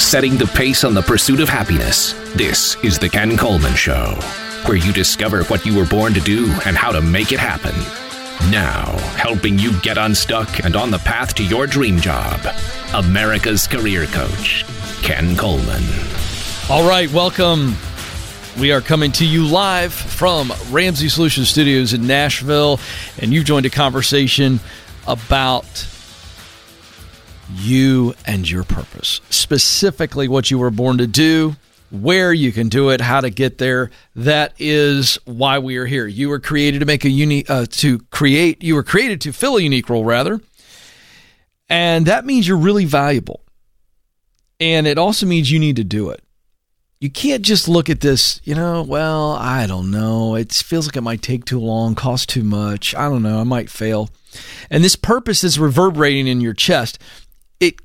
setting the pace on the pursuit of happiness. This is The Ken Coleman Show, where you discover what you were born to do and how to make it happen. Now, helping you get unstuck and on the path to your dream job, America's career coach, Ken Coleman. All right, welcome. We are coming to you live from Ramsey Solutions Studios in Nashville, and you've joined a conversation about you and your purpose, specifically what you were born to do, where you can do it, how to get there. That is why we are here. You were created to make a unique, you were created to fill a unique role, rather. And that means you're really valuable. And it also means you need to do it. You can't just look at this, I don't know. It feels like it might take too long, cost too much. I don't know. I might fail. And this purpose is reverberating in your chest. It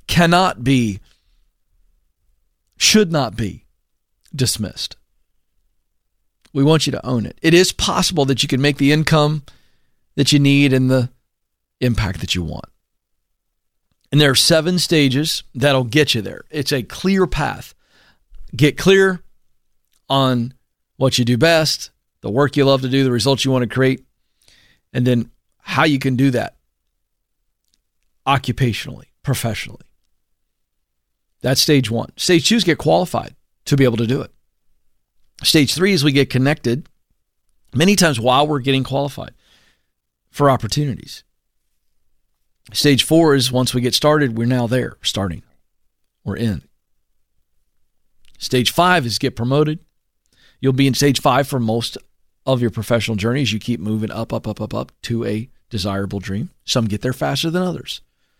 should not be dismissed. We want you to own it. It is possible that you can make the income that you need and the impact that you want. And there are 7 stages that'll get you there. It's a clear path. Get clear on what you do best, the work you love to do, the results you want to create, and then how you can do that occupationally, professionally. That's stage 1. Stage 2 is get qualified to be able to do it. Stage 3 is we get connected many times while we're getting qualified for opportunities. Stage 4 is once we get started, we're now there, starting. We're in. Stage 5 is get promoted. You'll be in stage 5 for most of your professional journey as you keep moving up to a desirable dream. Some get there faster than others.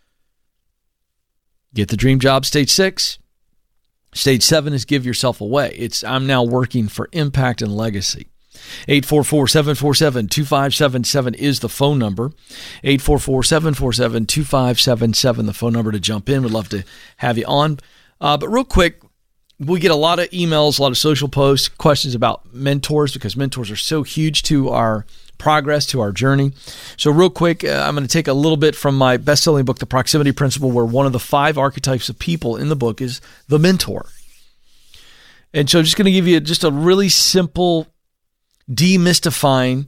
Get the dream job, stage 6. Stage 7 is give yourself away. I'm now working for impact and legacy. 844-747-2577 is the phone number. 844-747-2577, the phone number to jump in. We'd love to have you on. But real quick, we get a lot of emails, a lot of social posts, questions about mentors because mentors are so huge to our progress, to our journey. So real quick, I'm going to take a little bit from my best-selling book, The Proximity Principle, where one of the 5 archetypes of people in the book is the mentor. And so I'm just going to give you just a really simple, demystifying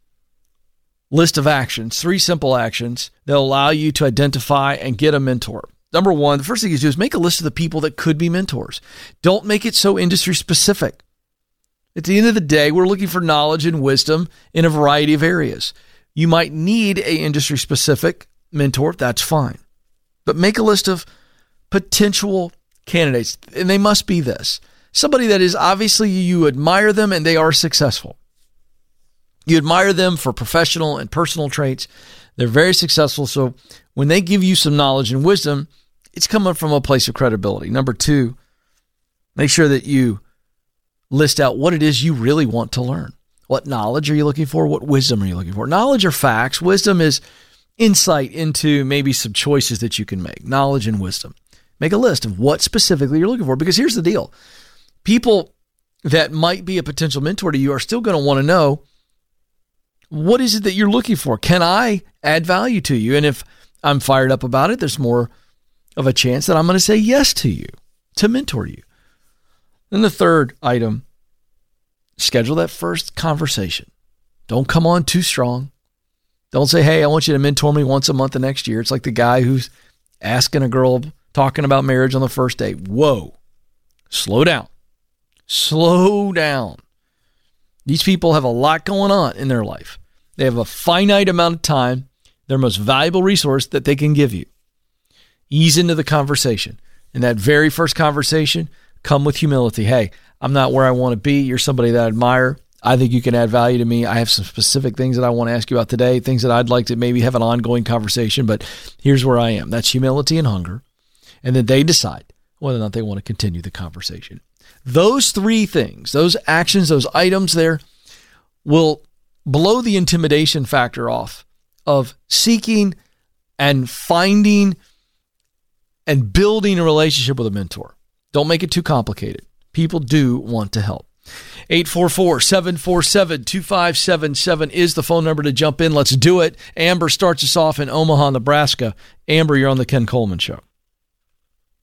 list of actions, 3 simple actions that allow you to identify and get a mentor. Number 1, the first thing you do is make a list of the people that could be mentors. Don't make it so industry specific. At the end of the day, we're looking for knowledge and wisdom in a variety of areas. You might need an industry specific mentor. That's fine. But make a list of potential candidates, and they must be this. Somebody that is obviously you admire them and they are successful. You admire them for professional and personal traits. They're very successful. So when they give you some knowledge and wisdom, it's coming from a place of credibility. Number 2, make sure that you list out what it is you really want to learn. What knowledge are you looking for? What wisdom are you looking for? Knowledge are facts. Wisdom is insight into maybe some choices that you can make. Knowledge and wisdom. Make a list of what specifically you're looking for. Because here's the deal. People that might be a potential mentor to you are still going to want to know, what is it that you're looking for? Can I add value to you? And if I'm fired up about it, there's more of a chance that I'm going to say yes to you, to mentor you. Then the third item, schedule that first conversation. Don't come on too strong. Don't say, hey, I want you to mentor me once a month the next year. It's like the guy who's asking a girl, talking about marriage on the first date. Whoa, slow down. Slow down. These people have a lot going on in their life. They have a finite amount of time, their most valuable resource that they can give you. Ease into the conversation. In that very first conversation, come with humility. Hey, I'm not where I want to be. You're somebody that I admire. I think you can add value to me. I have some specific things that I want to ask you about today, things that I'd like to maybe have an ongoing conversation, but here's where I am. That's humility and hunger. And then they decide whether or not they want to continue the conversation. Those 3 things, those actions, those items there will blow the intimidation factor off of seeking and finding and building a relationship with a mentor. Don't make it too complicated. People do want to help. 844-747-2577 is the phone number to jump in. Let's do it. Amber starts us off in Omaha, Nebraska. Amber, you're on the Ken Coleman Show.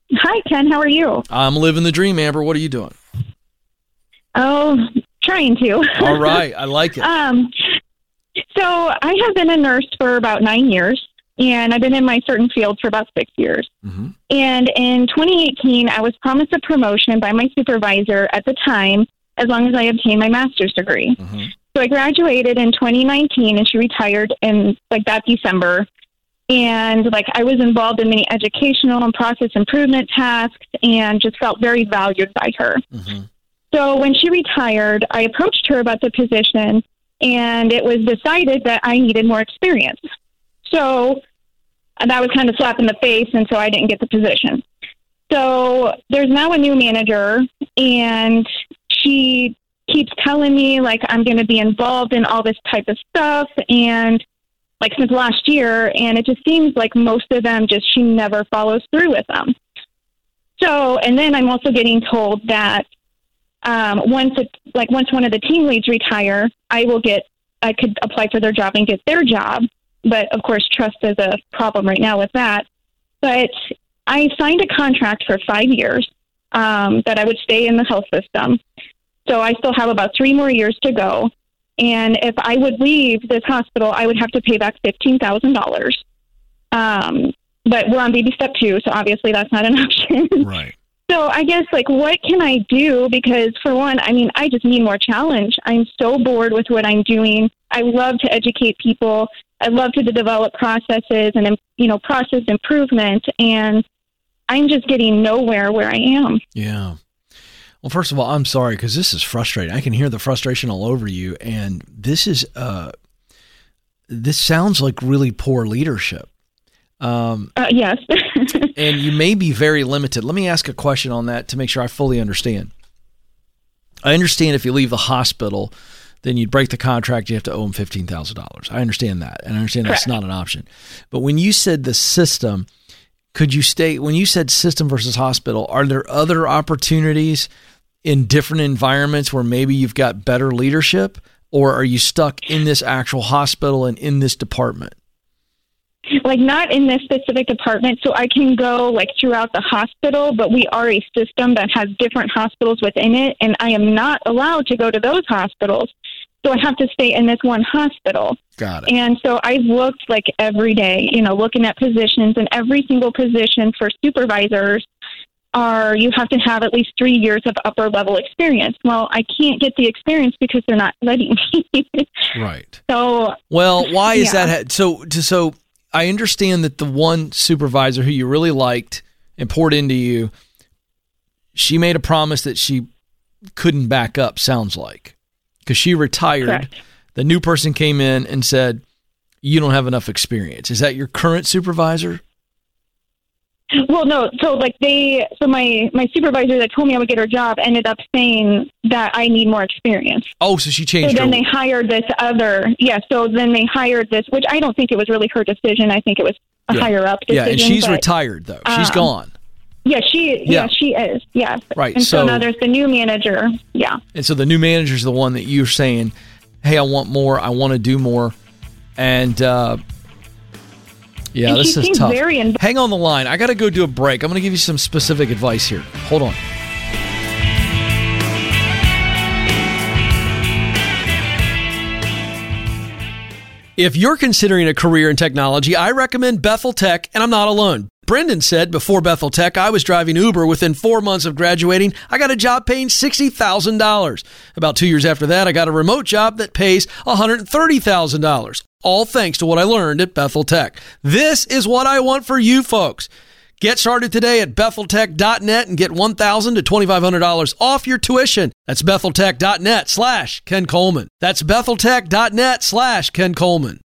Hi, Ken. How are you? I'm living the dream, Amber. What are you doing? Oh, trying to. All right. I like it. So I have been a nurse for about 9 years, and I've been in my certain field for about 6 years. Mm-hmm. And in 2018, I was promised a promotion by my supervisor at the time, as long as I obtained my master's degree. Mm-hmm. So I graduated in 2019, and she retired in that December. And I was involved in many educational and process improvement tasks, and just felt very valued by her. Mm-hmm. So when she retired, I approached her about the position, and it was decided that I needed more experience. So that was kind of slap in the face, and so I didn't get the position. So there's now a new manager, and she keeps telling me, I'm going to be involved in all this type of stuff, and since last year, and it just seems like most of them she never follows through with them. So, and then I'm also getting told that once one of the team leads retire, I could apply for their job and get their job. But of course, trust is a problem right now with that. But I signed a contract for 5 years that I would stay in the health system. So I still have about 3 more years to go. And if I would leave this hospital, I would have to pay back $15,000. But we're on baby step 2, so obviously that's not an option. Right. So I guess, what can I do? Because, for one, I just need more challenge. I'm so bored with what I'm doing. I love to educate people. I love to develop processes and, process improvement. And I'm just getting nowhere where I am. Yeah. Well, first of all, I'm sorry, because this is frustrating. I can hear the frustration all over you. And this sounds like really poor leadership. Yes. And you may be very limited. Let me ask a question on that to make sure I fully understand. I understand if you leave the hospital, then you'd break the contract, you have to owe them $15,000. I understand that. And I understand that's not an option. But when you said the system, could you when you said system versus hospital, are there other opportunities in different environments where maybe you've got better leadership, or are you stuck in this actual hospital and in this department? Not in this specific department, so I can go throughout the hospital, but we are a system that has different hospitals within it, and I am not allowed to go to those hospitals, so I have to stay in this one hospital. Got it. And so I've looked every day, looking at positions, and every single position for supervisors you have to have at least 3 years of upper level experience. Well, I can't get the experience because they're not letting me. Right. So, well, why is that? So I understand that the one supervisor who you really liked and poured into you, she made a promise that she couldn't back up, sounds like, because she retired. Correct. The new person came in and said, you don't have enough experience. Is that your current supervisor? Well, no. So my supervisor that told me I would get her job ended up saying that I need more experience. Oh, so she changed. So then they hired this other. Yeah. So then they hired this, which I don't think it was really her decision. I think it was a higher up decision. Yeah, and she's retired though. She's gone. Yeah, she is. Yes. Right. And so now there's the new manager. Yeah. And so the new manager is the one that you're saying, "Hey, I want more. I want to do more," and. Yeah, this is tough. Hang on the line. I got to go do a break. I'm going to give you some specific advice here. Hold on. If you're considering a career in technology, I recommend Bethel Tech, and I'm not alone. Brendan said before Bethel Tech, I was driving Uber. Within 4 months of graduating, I got a job paying $60,000. About 2 years after that, I got a remote job that pays $130,000. All thanks to what I learned at Bethel Tech. This is what I want for you folks. Get started today at BethelTech.net and get $1,000 to $2,500 off your tuition. That's BethelTech.net/Ken Coleman. That's BethelTech.net/Ken Coleman.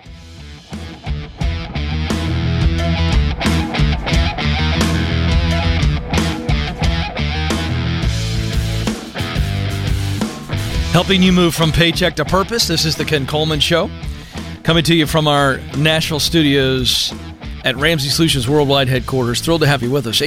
Helping you move from paycheck to purpose. This is the Ken Coleman Show. Coming to you from our Nashville studios at Ramsey Solutions Worldwide Headquarters. Thrilled to have you with us.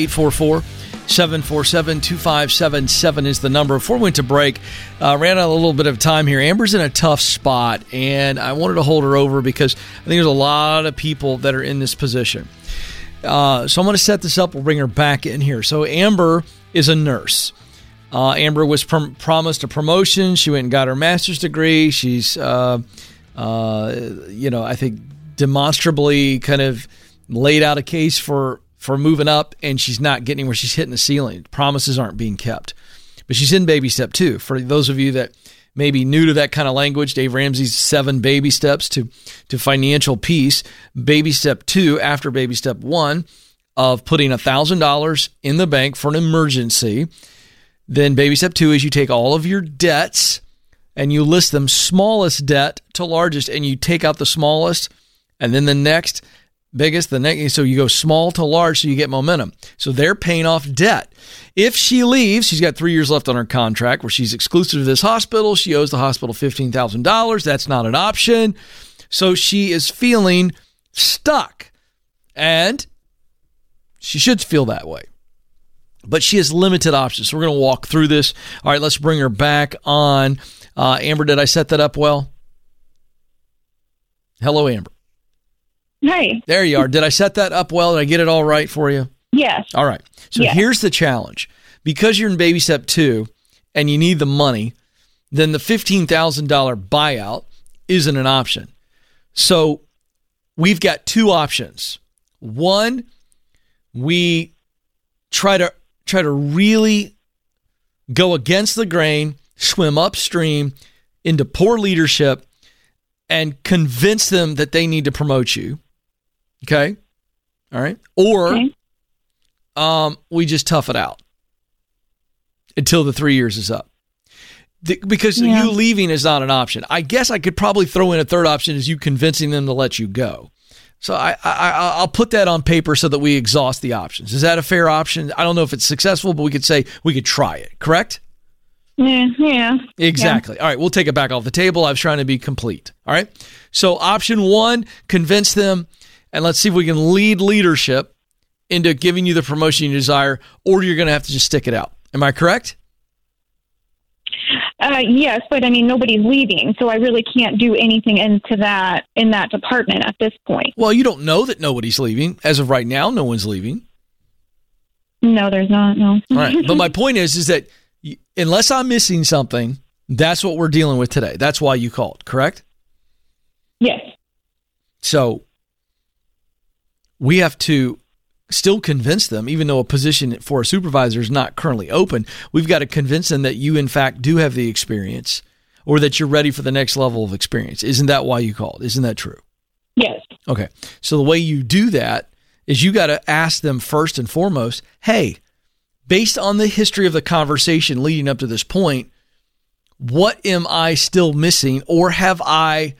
844-747-2577 is the number. Before we went to break, ran out a little bit of time here. Amber's in a tough spot, and I wanted to hold her over because I think there's a lot of people that are in this position. So I'm going to set this up. We'll bring her back in here. So Amber is a nurse. Amber was promised a promotion. She went and got her master's degree. She's, I think demonstrably kind of laid out a case for moving up, and she's not getting where she's hitting the ceiling. Promises aren't being kept. But she's in baby step 2. For those of you that may be new to that kind of language, Dave Ramsey's 7 baby steps to financial peace. Baby step 2 after baby step 1 of putting $1,000 in the bank for an emergency. Then baby step 2 is you take all of your debts and you list them smallest debt to largest, and you take out the smallest, and then the next biggest, the next. So you go small to large, so you get momentum. So they're paying off debt. If she leaves, she's got 3 years left on her contract where she's exclusive to this hospital. She owes the hospital $15,000. That's not an option. So she is feeling stuck, and she should feel that way. But she has limited options. So we're going to walk through this. All right, let's bring her back on. Amber, did I set that up well? Hello, Amber. Hi. There you are. Did I set that up well? Did I get it all right for you? Yes. All right. So Here's the challenge. Because you're in baby step 2 and you need the money, then the $15,000 buyout isn't an option. So we've got 2 options. One, we try to really go against the grain, swim upstream into poor leadership, and convince them that they need to promote you. Okay? All right? Or we just tough it out until the 3 years is up. Because you leaving is not an option. I guess I could probably throw in a third option is you convincing them to let you go. So I'll put that on paper so that we exhaust the options. Is that a fair option? I don't know if it's successful, but we could say we could try it, correct? Yeah. Exactly. All right, we'll take it back off the table. I was trying to be complete. All right? So option 1, convince them, and let's see if we can lead leadership into giving you the promotion you desire, or you're going to have to just stick it out. Am I correct? Yes, but I mean, nobody's leaving, so I really can't do anything in that department at this point. Well, you don't know that nobody's leaving. As of right now, no one's leaving. No, there's not, no. All right, but my point is that unless I'm missing something, that's what we're dealing with today. That's why you called, correct? Yes. So we have to still convince them, even though a position for a supervisor is not currently open, we've got to convince them that you, in fact, do have the experience or that you're ready for the next level of experience. Isn't that why you called? Isn't that true? Yes. Okay. So the way you do that is you got to ask them first and foremost, hey, based on the history of the conversation leading up to this point, what am I still missing, or have I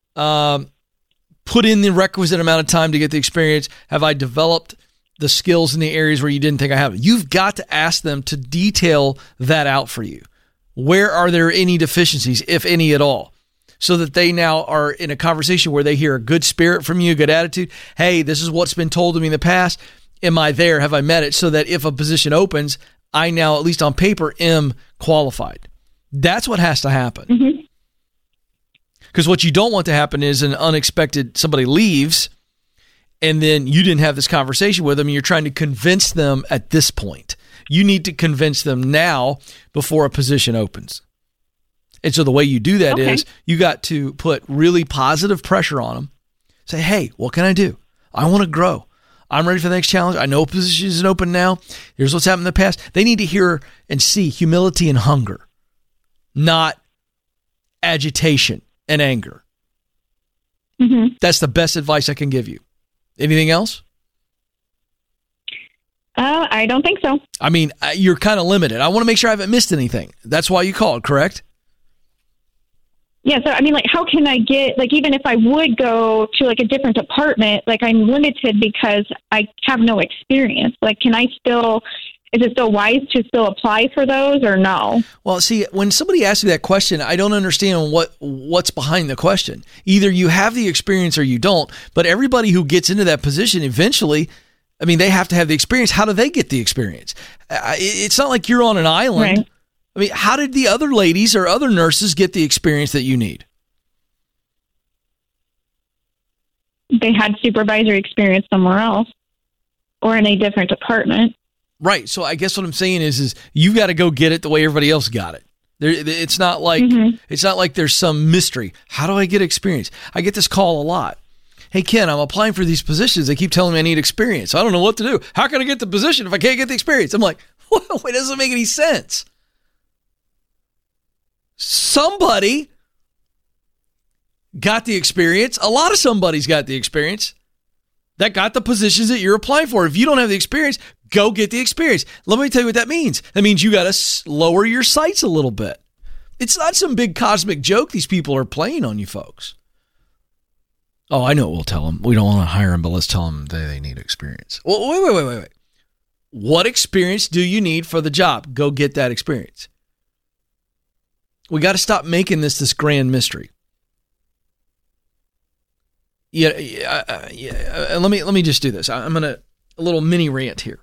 put in the requisite amount of time to get the experience? Have I developed the skills in the areas where you didn't think I have? You've got to ask them to detail that out for you. Where are there any deficiencies, if any at all? So that they now are in a conversation where they hear a good spirit from you, a good attitude. Hey, this is what's been told to me in the past. Am I there? Have I met it? So that if a position opens, I now, at least on paper, am qualified. That's what has to happen. Mm-hmm. Because what you don't want to happen is an unexpected, somebody leaves, and then you didn't have this conversation with them, and you're trying to convince them at this point. You need to convince them now before a position opens. And so the way you do that is you got to put really positive pressure on them. Say, hey, what can I do? I want to grow. I'm ready for the next challenge. I know a position isn't open now. Here's what's happened in the past. They need to hear and see humility and hunger, not agitation and anger. Mm-hmm. That's the best advice I can give you. Anything else? I don't think so. I mean, you're kind of limited. I want to make sure I haven't missed anything. That's why you called, correct? Yeah, so I mean, like, how can I get, like, even if I would go to, like, a different department, like, I'm limited because I have no experience. Like, can I still, is it still wise to still apply for those or no? Well, see, when somebody asks me that question, I don't understand what's behind the question. Either you have the experience or you don't, but everybody who gets into that position eventually, I mean, they have to have the experience. How do they get the experience? It's not like you're on an island. Right. I mean, how did the other ladies or other nurses get the experience that you need? They had supervisory experience somewhere else. or in a different department. Right. So I guess what I'm saying is you got to go get it the way everybody else got it. It's not like it's not like there's some mystery. How do I get experience? I get this call a lot. Hey, Ken, I'm applying for these positions. They keep telling me I need experience. I don't know what to do. How can I get the position if I can't get the experience? I'm like, well, it doesn't make any sense. Somebody got the experience. A lot of somebody's got the experience that got the positions that you're applying for. If you don't have the experience, go get the experience. Let me tell you what that means. That means you got to lower your sights a little bit. It's not some big cosmic joke these people are playing on you folks. Oh, I know what we'll tell them. We don't want to hire them, but let's tell them they need experience. Well, wait. What experience do you need for the job? Go get that experience. We got to stop making this grand mystery. Yeah. Let me just do this. I'm gonna a little mini rant here.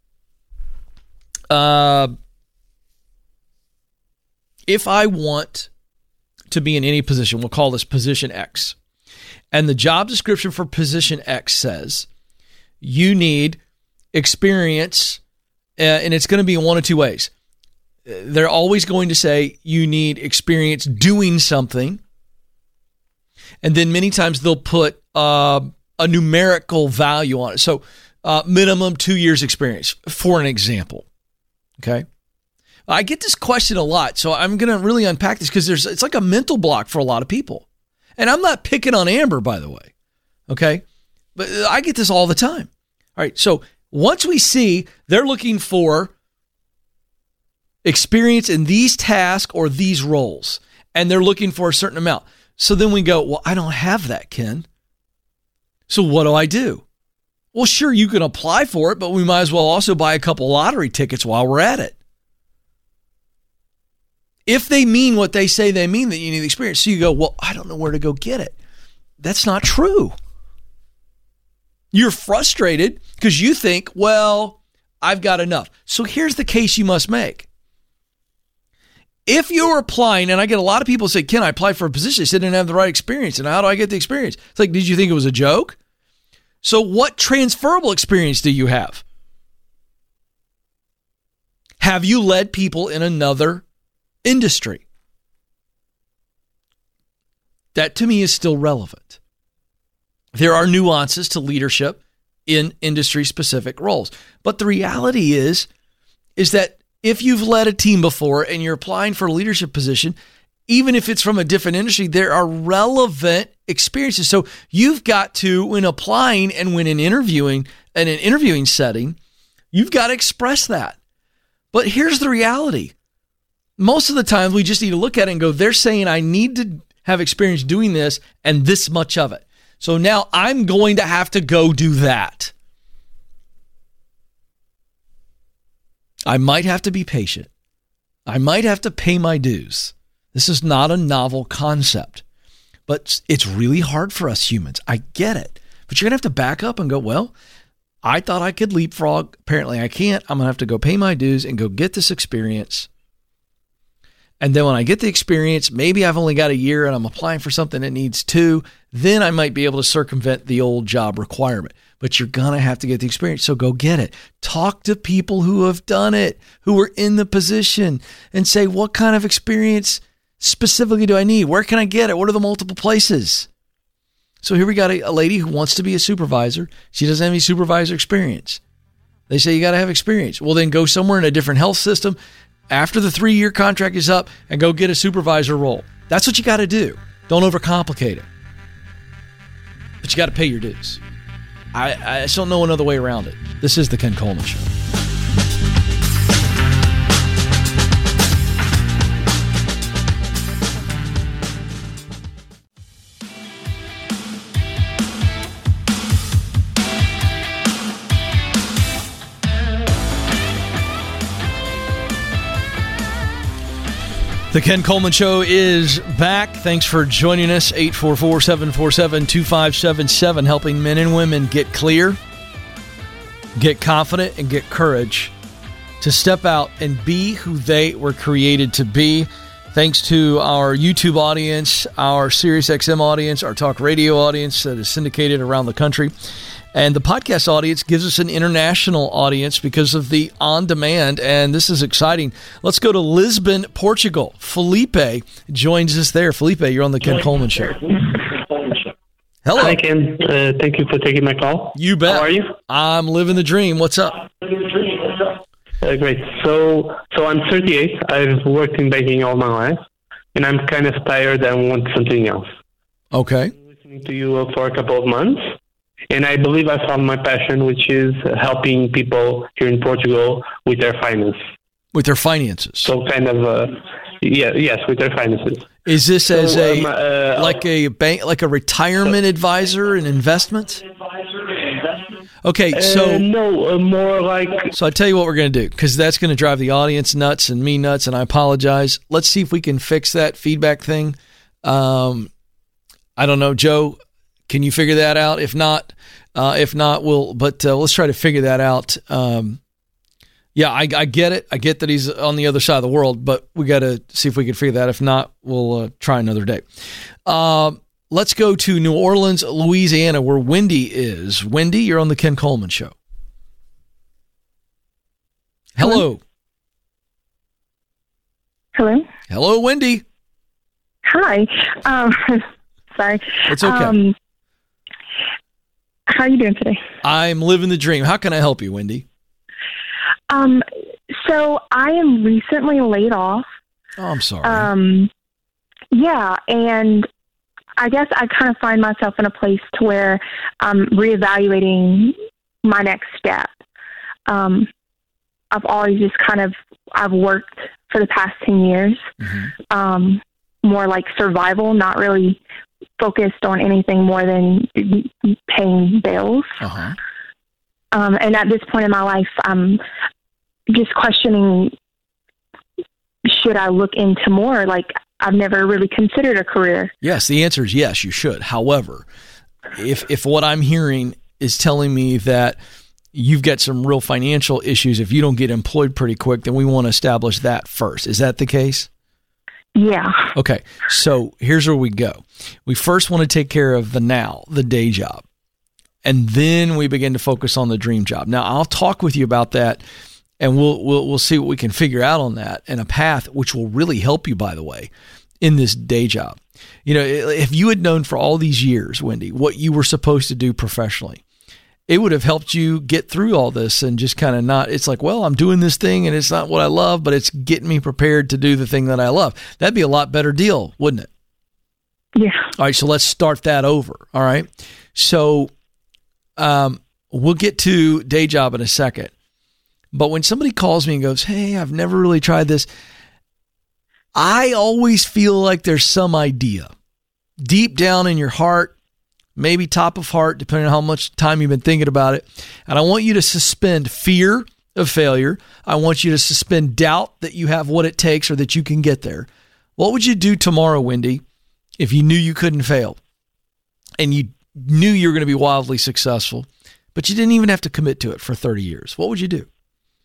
If I want to be in any position, we'll call this position X, and the job description for position X says you need experience, and it's going to be in one of two ways. They're always going to say you need experience doing something, and then many times they'll put a numerical value on it. So minimum 2 years experience, for an example. Okay. I get this question a lot, so I'm going to really unpack this because it's like a mental block for a lot of people. And I'm not picking on Amber, by the way. Okay. But I get this all the time. All right. So once we see they're looking for experience in these tasks or these roles, and they're looking for a certain amount. So then we go, well, I don't have that, Ken. So what do I do? Well, sure, you can apply for it, but we might as well also buy a couple lottery tickets while we're at it. If they mean what they say they mean, that you need the experience. So you go, well, I don't know where to go get it. That's not true. You're frustrated because you think, well, I've got enough. So here's the case you must make. If you're applying, and I get a lot of people say, Ken, I applied for a position. They said I didn't have the right experience. And how do I get the experience? It's like, did you think it was a joke? So what transferable experience do you have? Have you led people in another industry? That to me is still relevant. There are nuances to leadership in industry-specific roles. But the reality is that if you've led a team before and you're applying for a leadership position, even if it's from a different industry, there are relevant experiences. So you've got to, when applying and when in an interviewing setting, you've got to express that. But here's the reality. Most of the time, we just need to look at it and go, they're saying I need to have experience doing this and this much of it. So now I'm going to have to go do that. I might have to be patient. I might have to pay my dues. This is not a novel concept, but it's really hard for us humans. I get it, but you're going to have to back up and go, well, I thought I could leapfrog. Apparently I can't. I'm going to have to go pay my dues and go get this experience. And then when I get the experience, maybe I've only got a year and I'm applying for something that needs 2, then I might be able to circumvent the old job requirement. But you're going to have to get the experience, so go get it. Talk to people who have done it, who are in the position, and say, what kind of experience specifically do I need? Where can I get it? What are the multiple places? So here we got a lady who wants to be a supervisor. She doesn't have any supervisor experience. They say you got to have experience. Well, then go somewhere in a different health system after the 3-year contract is up and go get a supervisor role. That's what you got to do. Don't overcomplicate it. But you got to pay your dues. I just don't know another way around it. This is the Ken Coleman Show. The Ken Coleman Show is back. Thanks for joining us. 844-747-2577, helping men and women get clear, get confident, and get courage to step out and be who they were created to be. Thanks to our YouTube audience, our SiriusXM audience, our talk radio audience that is syndicated around the country. And the podcast audience gives us an international audience because of the on-demand, and this is exciting. Let's go to Lisbon, Portugal. Felipe joins us there. Felipe, you're on the Ken Coleman Show. Hello. Hi, Ken. Thank you for taking my call. You bet. How are you? I'm living the dream. What's up? Great. So I'm 38. I've worked in banking all my life, and I'm kind of tired and want something else. Okay. I've been listening to you for a couple of months, and I believe I found my passion, which is helping people here in Portugal with their finance. With their finances. So kind of, yes, with their finances. Is this as like a bank, like a retirement advisor in investments? Okay, so no, more like. So I tell you what we're going to do, because that's going to drive the audience nuts and me nuts, and I apologize. Let's see if we can fix that feedback thing. I don't know, Joe. Can you figure that out? If not, we'll. But let's try to figure that out. Yeah, I get it. I get that he's on the other side of the world, but we got to see if we can figure that. If not, we'll try another day. Let's go to New Orleans, Louisiana, where Wendy is. Wendy, you're on the Ken Coleman Show. Hello. Hello. Hello, Wendy. Hi. Sorry. It's okay. How are you doing today? I'm living the dream. How can I help you, Wendy? So I am recently laid off. Oh, I'm sorry. Yeah, and I guess I kind of find myself in a place to where I'm reevaluating my next step. I've always just I've worked for the past 10 years, more like survival, not really focused on anything more than paying bills. And at this point in my life, I'm just questioning, should I look into more? Like, I've never really considered a career. Yes, the answer is yes, you should. However, if what I'm hearing is telling me that you've got some real financial issues, if you don't get employed pretty quick, then we want to establish that first. Is that the case? Yeah. Okay, so here's where we go. We first want to take care of the day job. And then we begin to focus on the dream job. Now, I'll talk with you about that, and we'll see what we can figure out on that, and a path which will really help you, by the way, in this day job. You know, if you had known for all these years, Wendy, what you were supposed to do professionally, it would have helped you get through all this and just kind of not, it's like, well, I'm doing this thing and it's not what I love, but it's getting me prepared to do the thing that I love. That'd be a lot better deal, wouldn't it? Yeah. All right, so let's start that over. All right. So we'll get to day job in a second. But when somebody calls me and goes, hey, I've never really tried this, I always feel like there's some idea deep down in your heart, maybe top of heart, depending on how much time you've been thinking about it. And I want you to suspend fear of failure. I want you to suspend doubt that you have what it takes or that you can get there. What would you do tomorrow, Wendy, if you knew you couldn't fail and you knew you were going to be wildly successful, but you didn't even have to commit to it for 30 years? What would you do?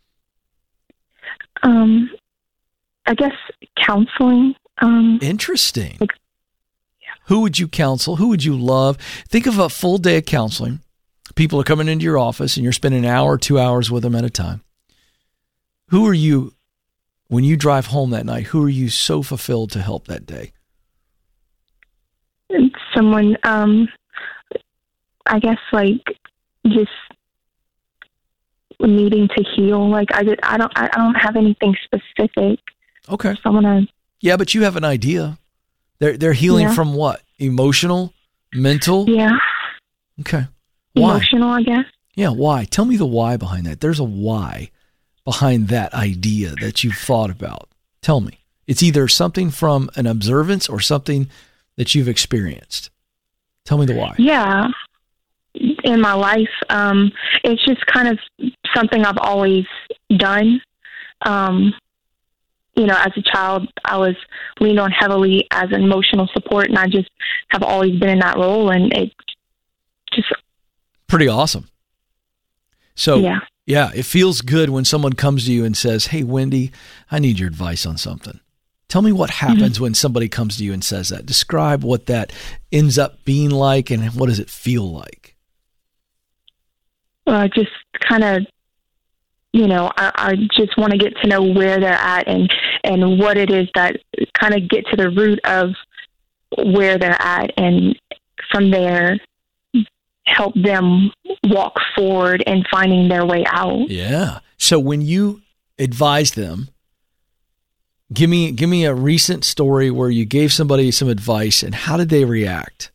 I guess counseling. Interesting. Who would you counsel? Who would you love? Think of a full day of counseling. People are coming into your office and you're spending an hour, 2 hours with them at a time. Who are you, when you drive home that night, who are you so fulfilled to help that day? Someone, I guess, like, just needing to heal. Like, I don't have anything specific. Okay. Someone Yeah, but you have an idea. They're healing from what? Emotional? Mental? Yeah. Okay. Why? Emotional, I guess. Yeah, why? Tell me the why behind that. There's a why behind that idea that you've thought about. Tell me. It's either something from an observance or something that you've experienced. Tell me the why. Yeah. In my life, it's just kind of something I've always done. You know, as a child, I was leaned on heavily as an emotional support, and I just have always been in that role, and it just... Pretty awesome. So, yeah, it feels good when someone comes to you and says, hey, Wendy, I need your advice on something. Tell me what happens when somebody comes to you and says that. Describe what that ends up being like, and what does it feel like? just kind of, I just want to get to know where they're at and what it is that kind of get to the root of where they're at, and from there help them walk forward and finding their way out. Yeah. So when you advise them, give me a recent story where you gave somebody some advice, and how did they react?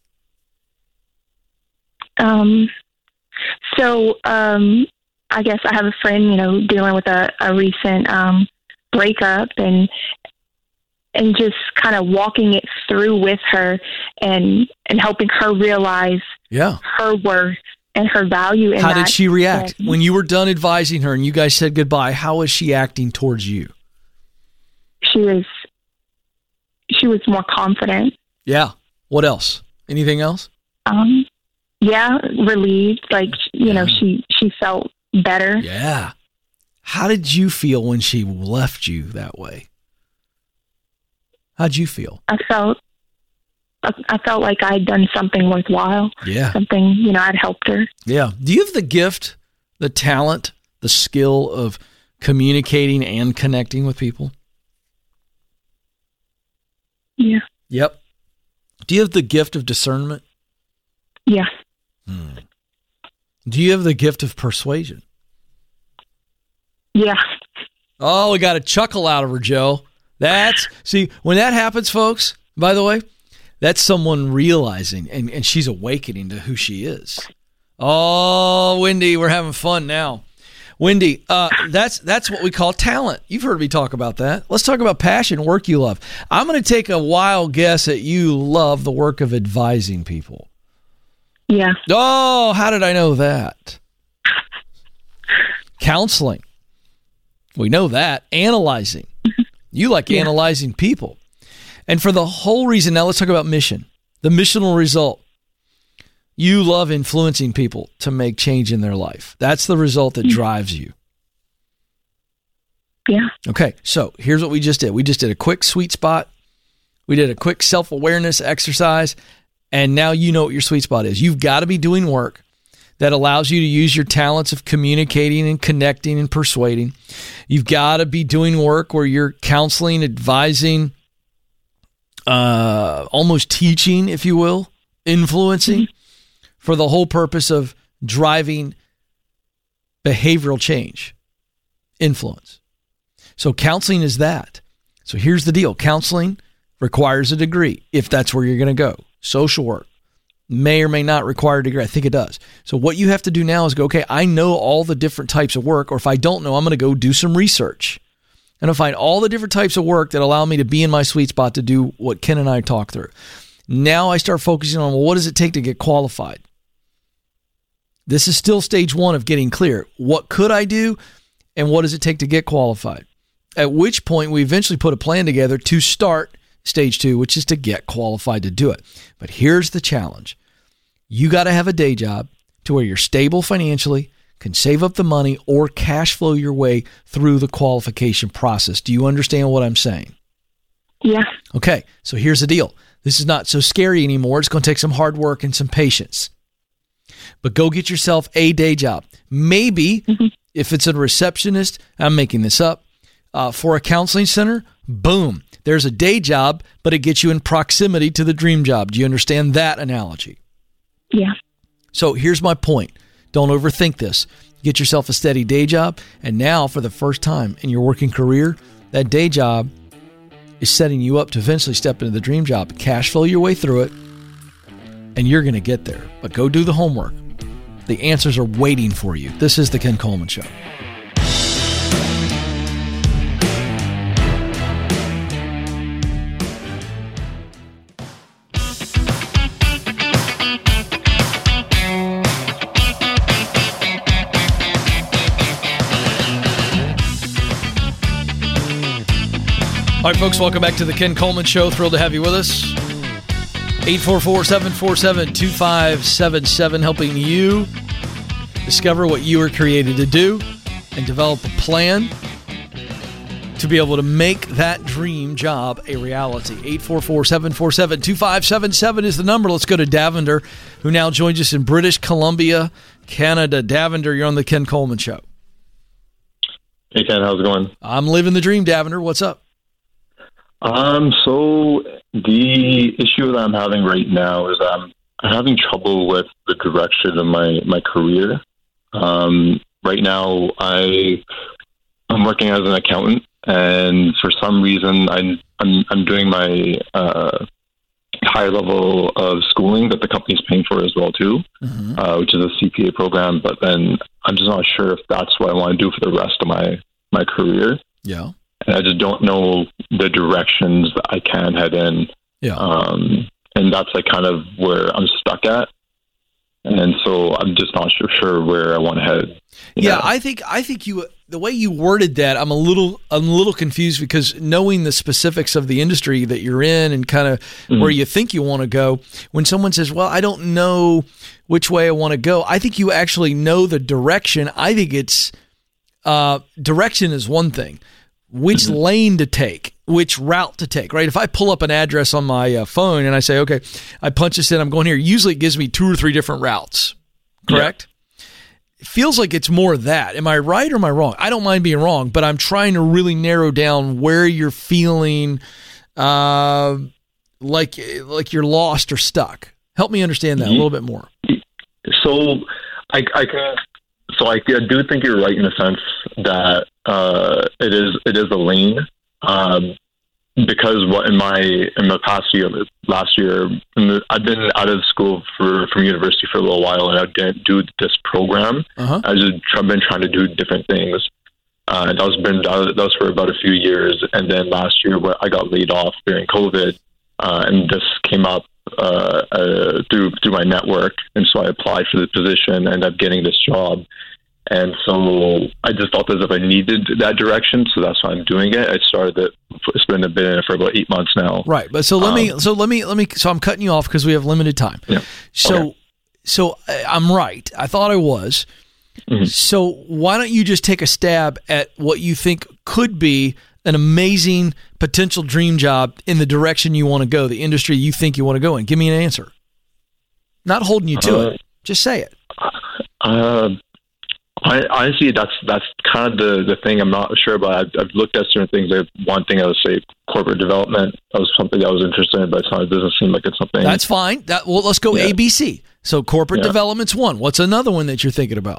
I guess I have a friend, dealing with a recent breakup, and just kind of walking it through with her and helping her realize her worth and her value in How that. did she react? When you were done advising her and you guys said goodbye, how was she acting towards you? She was more confident. Yeah. What else? Anything else? Relieved. She felt better. Yeah. How did you feel when she left you that way? How'd you feel? I felt like I had done something worthwhile. Yeah. Something, I'd helped her. Yeah. Do you have the gift, the talent, the skill of communicating and connecting with people? Yeah. Yep. Do you have the gift of discernment? Yeah. Do you have the gift of persuasion? Yeah. Oh, we got a chuckle out of her, Joe. See, when that happens, folks, by the way, that's someone realizing and she's awakening to who she is. Oh, Wendy, we're having fun now. Wendy, that's what we call talent. You've heard me talk about that. Let's talk about passion, work you love. I'm going to take a wild guess that you love the work of advising people. Yeah. Oh, how did I know that? Counseling. We know that. Analyzing. You like analyzing people. And for the whole reason, now let's talk about mission. The missional result. You love influencing people to make change in their life. That's the result that drives you. Yeah. Okay, so here's what we just did. We just did a quick sweet spot. We did a quick self-awareness exercise. And now you know what your sweet spot is. You've got to be doing work that allows you to use your talents of communicating and connecting and persuading. You've got to be doing work where you're counseling, advising, almost teaching, if you will, influencing, for the whole purpose of driving behavioral change, influence. So counseling is that. So here's the deal. Counseling requires a degree if that's where you're going to go. Social work may or may not require a degree. I think it does. So what you have to do now is go, okay, I know all the different types of work, or if I don't know, I'm going to go do some research. And I'll find all the different types of work that allow me to be in my sweet spot to do what Ken and I talk through. Now I start focusing on, well, what does it take to get qualified? This is still stage one of getting clear. What could I do? And what does it take to get qualified? At which point we eventually put a plan together to start stage two, which is to get qualified to do it. But here's the challenge. You got to have a day job to where you're stable financially, can save up the money, or cash flow your way through the qualification process. Do you understand what I'm saying? Yeah. Okay, so here's the deal. This is not so scary anymore. It's going to take some hard work and some patience. But go get yourself a day job. Maybe if it's a receptionist, I'm making this up, for a counseling center, boom. There's a day job, but it gets you in proximity to the dream job. Do you understand that analogy? Yeah. So here's my point. Don't overthink this. Get yourself a steady day job, and now for the first time in your working career, that day job is setting you up to eventually step into the dream job. Cash flow your way through it, and you're going to get there. But go do the homework. The answers are waiting for you. This is The Ken Coleman Show. All right, folks, welcome back to the Ken Coleman Show. Thrilled to have you with us. 844-747-2577, helping you discover what you were created to do and develop a plan to be able to make that dream job a reality. 844-747-2577 is the number. Let's go to Davender, who now joins us in British Columbia, Canada. Davender, you're on the Ken Coleman Show. Hey, Ken, how's it going? I'm living the dream, Davender. What's up? So the issue that I'm having right now is I'm having trouble with the direction of my career. Right now, I'm working as an accountant, and for some reason, I'm doing my higher level of schooling that the company's paying for as well too, which is a CPA program. But then I'm just not sure if that's what I want to do for the rest of my career. Yeah. And I just don't know the directions that I can head in. Yeah. And that's like kind of where I'm stuck at. And so I'm just not sure where I want to head. Yeah, I think you, the way you worded that, I'm a little confused, because knowing the specifics of the industry that you're in and kind of where you think you want to go, when someone says, well, I don't know which way I want to go, I think you actually know the direction. I think it's direction is one thing. Which lane to take, which route to take, right? If I pull up an address on my phone and I say, okay, I punch this in, I'm going here, usually it gives me 2 or 3 different routes, correct? Yeah. It feels like it's more that. Am I right or am I wrong? I don't mind being wrong, but I'm trying to really narrow down where you're feeling like you're lost or stuck. Help me understand that a little bit more. So I do think you're right in the sense that it is a lane, because what in the past year, last year, I've been out of school from university for a little while, and I didn't do this program. I've been trying to do different things. That was for about a few years, and then last year I got laid off during COVID, and this came up through my network, and so I applied for the position, ended up getting this job. And so I just felt as if I needed that direction, so that's why I'm doing it. I started it. It's been in it for about 8 months now. Right, but so let me. So I'm cutting you off because we have limited time. Yeah. So I'm right. I thought I was. So why don't you just take a stab at what you think could be an amazing potential dream job in the direction you want to go, the industry you think you want to go in? Give me an answer. Not holding you to it. Just say it. Honestly, that's kind of the thing I'm not sure about. I've looked at certain things. One thing I would say, corporate development. That was something I was interested in, but it doesn't seem like it's something. That's fine. Let's go ABC. So corporate development's one. What's another one that you're thinking about?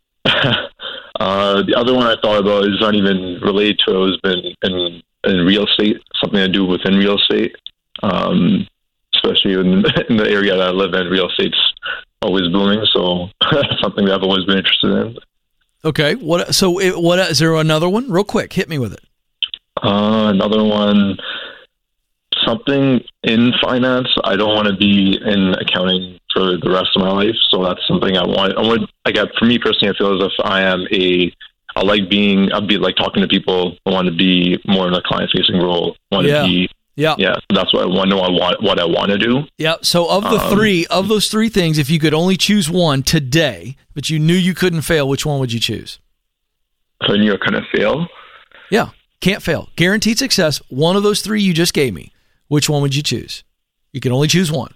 The other one I thought about is not even related to it. Has been in real estate, something to do within real estate, especially in the area that I live in. Real estate's always booming, so something that I've always been interested in. Okay. What is there another one? Real quick, hit me with it. Another one, something in finance. I don't want to be in accounting for the rest of my life, so that's something I want. For me personally, I feel as if I'd be like talking to people. I want to be more in a client-facing role. Yeah, that's what I want to do. Yeah. So of those three things, if you could only choose one today, but you knew you couldn't fail, which one would you choose? So I knew I couldn't fail? Yeah, can't fail. Guaranteed success. One of those three you just gave me. Which one would you choose? You can only choose one.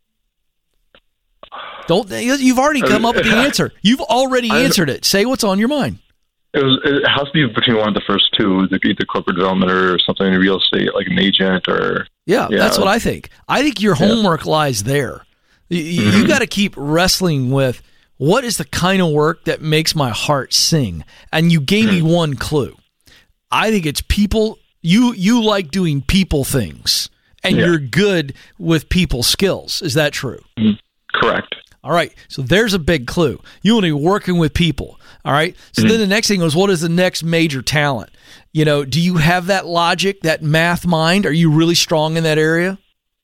You've already come up with the answer. You've already answered it. Say what's on your mind. It has to be between one of the first two, either corporate development or something in real estate, like an agent or... Yeah, that's what I think. I think your homework lies there. You got to keep wrestling with what is the kind of work that makes my heart sing. And you gave me one clue. I think it's people. You like doing people things, and you're good with people skills. Is that true? Correct. All right. So there's a big clue. You want to be working with people. All right. So then the next thing was, what is the next major talent? Do you have that logic, that math mind? Are you really strong in that area?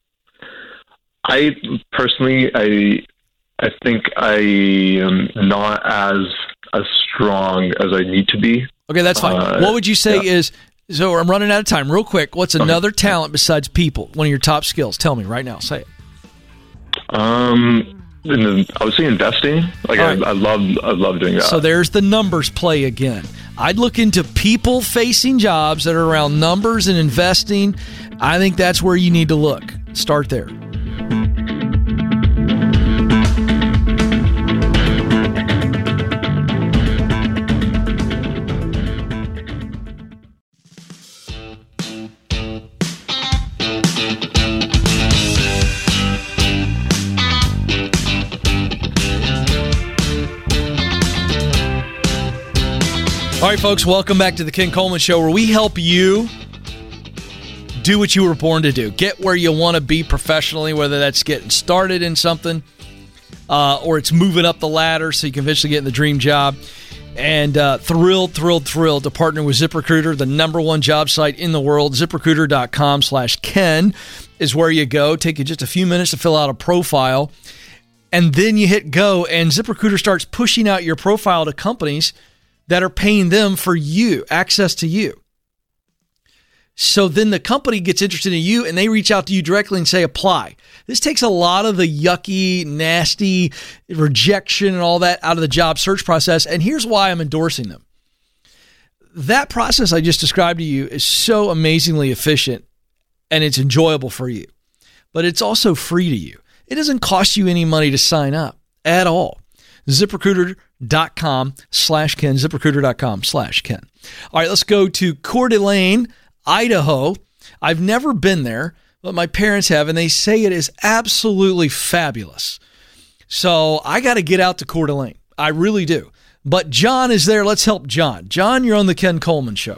I personally, I think I am not as strong as I need to be. Okay, that's fine. What would you say is, so I'm running out of time. Real quick, what's another talent besides people? One of your top skills. Tell me right now. Say it. I would say investing. I love doing that. So there's the numbers play again. I'd look into people-facing jobs that are around numbers and investing. I think that's where you need to look. Start there. All right, folks, welcome back to the Ken Coleman Show, where we help you do what you were born to do. Get where you want to be professionally, whether that's getting started in something or it's moving up the ladder so you can eventually get in the dream job. And thrilled to partner with ZipRecruiter, the number one job site in the world. ZipRecruiter.com/Ken is where you go. Take you just a few minutes to fill out a profile. And then you hit go, and ZipRecruiter starts pushing out your profile to companies that are paying them for you, access to you. So then the company gets interested in you and they reach out to you directly and say, apply. This takes a lot of the yucky, nasty rejection and all that out of the job search process. And here's why I'm endorsing them. That process I just described to you is so amazingly efficient and it's enjoyable for you, but it's also free to you. It doesn't cost you any money to sign up at all. ZipRecruiter.com/Ken, ZipRecruiter.com/Ken. All right, let's go to Coeur d'Alene, Idaho. I've never been there, but my parents have, and they say it is absolutely fabulous. So I got to get out to Coeur d'Alene. I really do. But John is there. Let's help John. John, you're on the Ken Coleman Show.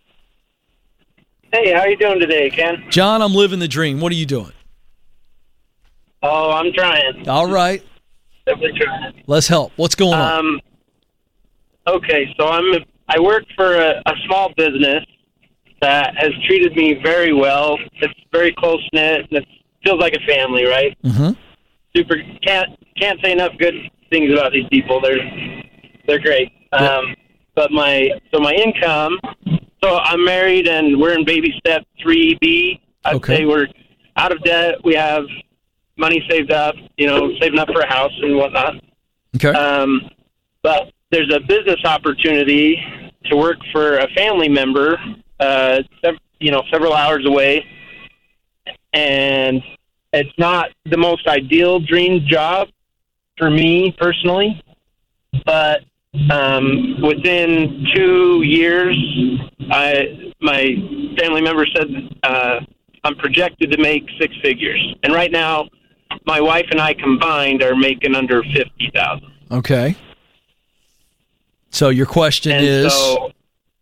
Hey, how you doing today, Ken? John, I'm living the dream. What are you doing? Oh, I'm trying. All right. Definitely trying. Let's help. What's going on? Okay, so I work for a small business that has treated me very well. It's very close-knit, and it feels like a family, right? Mm-hmm. Super. Can't say enough good things about these people. They're great. Yep. But my income. So I'm married, and we're in baby step 3B. I'd say we're out of debt. We have money saved up, saving up for a house and whatnot. Okay. But there's a business opportunity to work for a family member, several hours away. And it's not the most ideal dream job for me personally, but within 2 years, my family member said I'm projected to make six figures. And right now, my wife and I combined are making under $50,000. Okay. So your question is, so,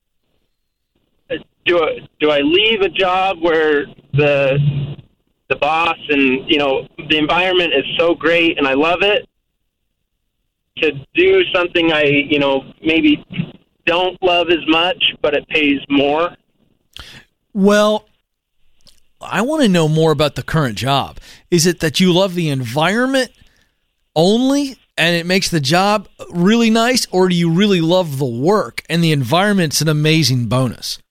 do I leave a job where the boss and the environment is so great and I love it, to do something I maybe don't love as much but it pays more? Well, I want to know more about the current job. Is it that you love the environment only and it makes the job really nice, or do you really love the work and the environment's an amazing bonus?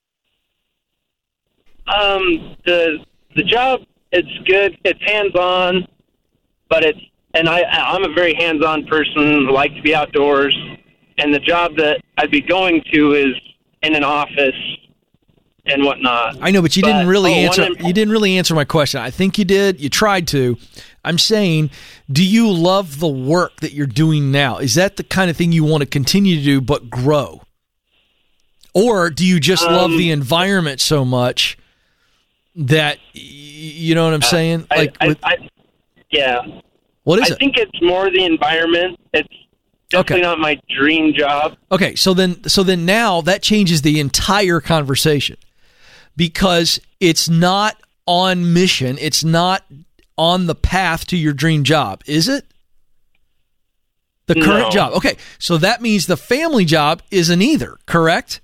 The job, it's good. It's hands-on, but I'm a very hands-on person. I like to be outdoors, and the job that I'd be going to is in an office and whatnot. I know, but you didn't really answer. You didn't really answer my question. I think you did. You tried to. I'm saying, do you love the work that you're doing now? Is that the kind of thing you want to continue to do but grow? Or do you just love the environment so much that, you know what I'm saying? Yeah. What is it? I think it's more the environment. It's definitely not my dream job. Okay, so then now that changes the entire conversation, because it's not on mission. It's not on the path to your dream job, is it? The current job. Okay, so that means the family job isn't either, correct?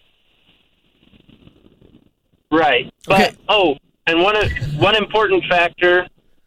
Right. But, and one important factor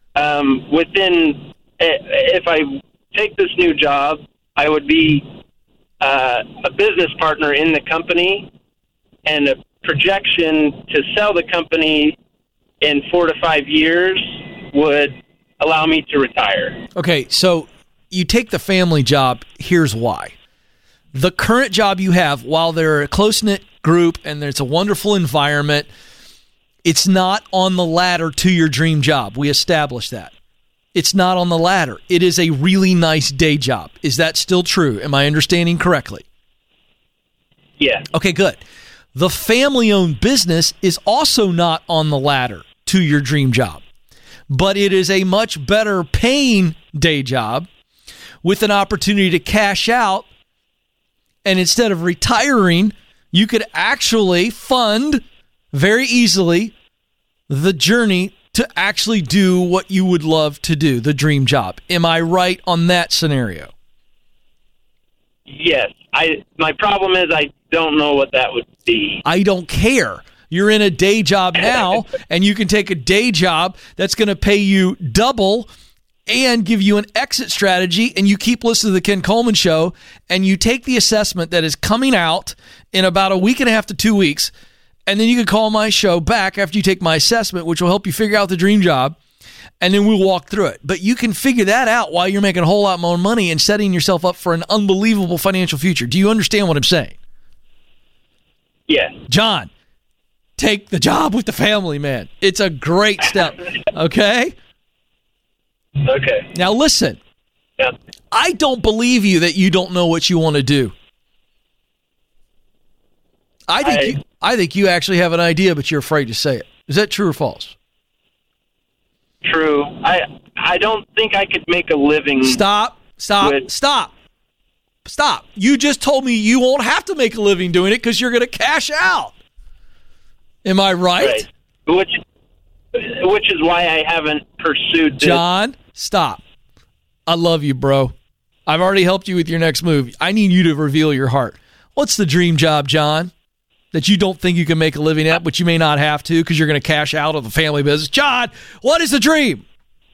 if I take this new job, I would be a business partner in the company, and a projection to sell the company in 4 to 5 years would allow me to retire. Okay, so you take the family job. Here's why. the current job you have, while they're a close-knit group and it's a wonderful environment, it's not on the ladder to your dream job. We established that. It's not on the ladder. It is a really nice day job. Is that still true? Am I understanding correctly? Yeah. Okay, good. The family-owned business is also not on the ladder to your dream job, but it is a much better paying day job with an opportunity to cash out. And instead of retiring, you could actually fund very easily the journey to actually do what you would love to do, the dream job. Am I right on that scenario? Yes. My problem is I don't know what that would be. I don't care. You're in a day job now, and you can take a day job that's going to pay you double and give you an exit strategy, and you keep listening to the Ken Coleman Show, and you take the assessment that is coming out in about a week and a half to 2 weeks, and then you can call my show back after you take my assessment, which will help you figure out the dream job, and then we'll walk through it. But you can figure that out while you're making a whole lot more money and setting yourself up for an unbelievable financial future. Do you understand what I'm saying? Yes. John, take the job with the family, man. It's a great step, okay? Okay. Now listen, Yeah. I don't believe you that you don't know what you want to do. I think you actually have an idea, but you're afraid to say it. Is that true or false? True. I don't think I could make a living. Stop. You just told me you won't have to make a living doing it because you're going to cash out. Am I right? Which is why I haven't pursued this. John, stop. I love you, bro. I've already helped you with your next move. I need you to reveal your heart. What's the dream job, John, that you don't think you can make a living at, but you may not have to because you're going to cash out of the family business? John, what is the dream?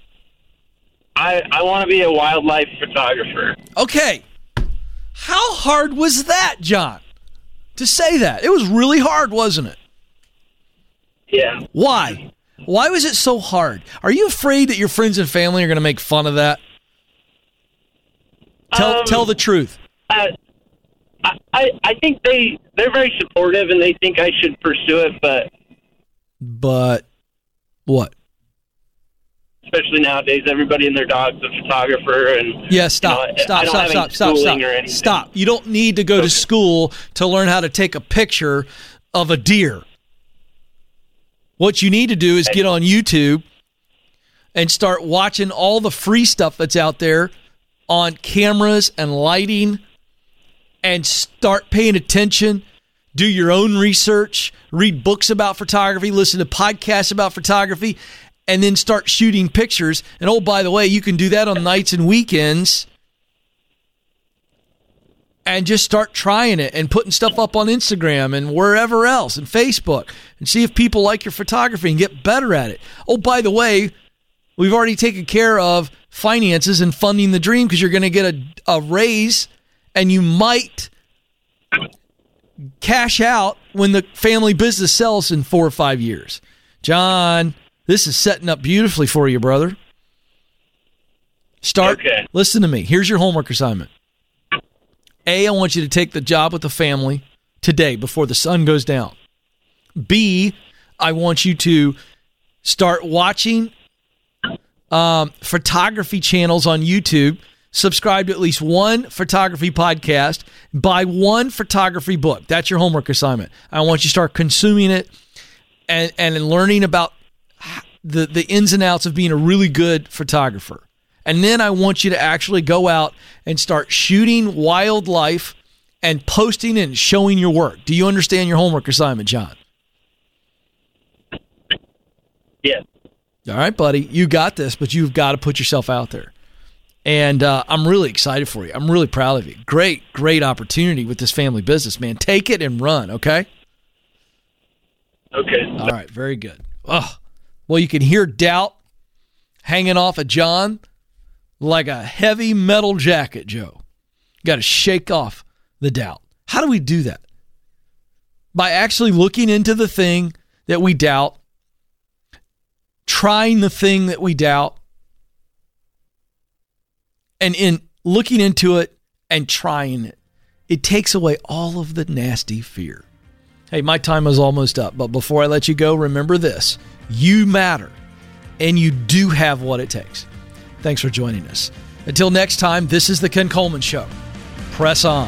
I want to be a wildlife photographer. Okay. How hard was that, John, to say that? It was really hard, wasn't it? Yeah. Why? Why was it so hard? Are you afraid that your friends and family are going to make fun of that? Tell the truth. I think they're very supportive and they think I should pursue it, but what? Especially nowadays, everybody and their dog's a photographer, and Stop. You don't need to go to Okay. school to learn how to take a picture of a deer. What you need to do is get on YouTube and start watching all the free stuff that's out there on cameras and lighting, and start paying attention. Do your own research, read books about photography, listen to podcasts about photography, and then start shooting pictures. And oh, by the way, you can do that on nights and weekends, and just start trying it and putting stuff up on Instagram and wherever else, and Facebook, and see if people like your photography and get better at it. Oh, by the way, we've already taken care of finances and funding the dream because you're going to get a raise, and you might cash out when the family business sells in 4 or 5 years. John, this is setting up beautifully for you, brother. Okay. Listen to me. Here's your homework assignment. A, I want you to take the job with the family today before the sun goes down. B, I want you to start watching photography channels on YouTube, subscribe to at least one photography podcast, buy one photography book. That's your homework assignment. I want you to start consuming it and learning about the ins and outs of being a really good photographer. And then I want you to actually go out and start shooting wildlife and posting and showing your work. Do you understand your homework assignment, John? Yes. All right, buddy. You got this, but you've got to put yourself out there. And I'm really excited for you. I'm really proud of you. Great opportunity with this family business, man. Take it and run, okay? Okay. All right, very good. Oh, well, you can hear doubt hanging off of John like a heavy metal jacket, Joe. Got to shake off the doubt. How do we do that? By actually looking into the thing that we doubt, trying the thing that we doubt, and in looking into it and trying it. It takes away all of the nasty fear. Hey, my time is almost up, but before I let you go, remember this. You matter, and you do have what it takes. Thanks for joining us. Until next time, this is The Ken Coleman Show. Press on.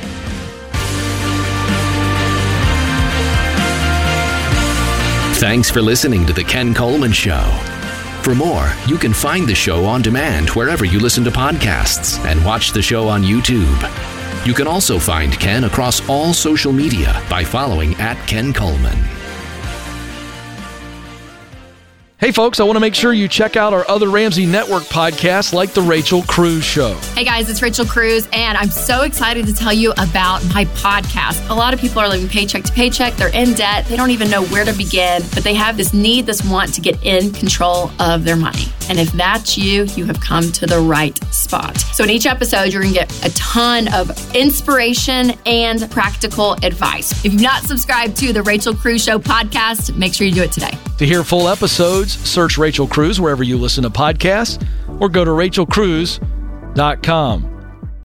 Thanks for listening to The Ken Coleman Show. For more, you can find the show on demand wherever you listen to podcasts and watch the show on YouTube. You can also find Ken across all social media by following @Ken Coleman. Hey folks, I want to make sure you check out our other Ramsey Network podcasts like The Rachel Cruze Show. Hey guys, it's Rachel Cruze, and I'm so excited to tell you about my podcast. A lot of people are living paycheck to paycheck. They're in debt. They don't even know where to begin, but they have this need, this want to get in control of their money. And if that's you, you have come to the right spot. So in each episode, you're going to get a ton of inspiration and practical advice. If you've not subscribed to the Rachel Cruze Show podcast, make sure you do it today. To hear full episodes, search Rachel Cruze wherever you listen to podcasts or go to rachelcruze.com.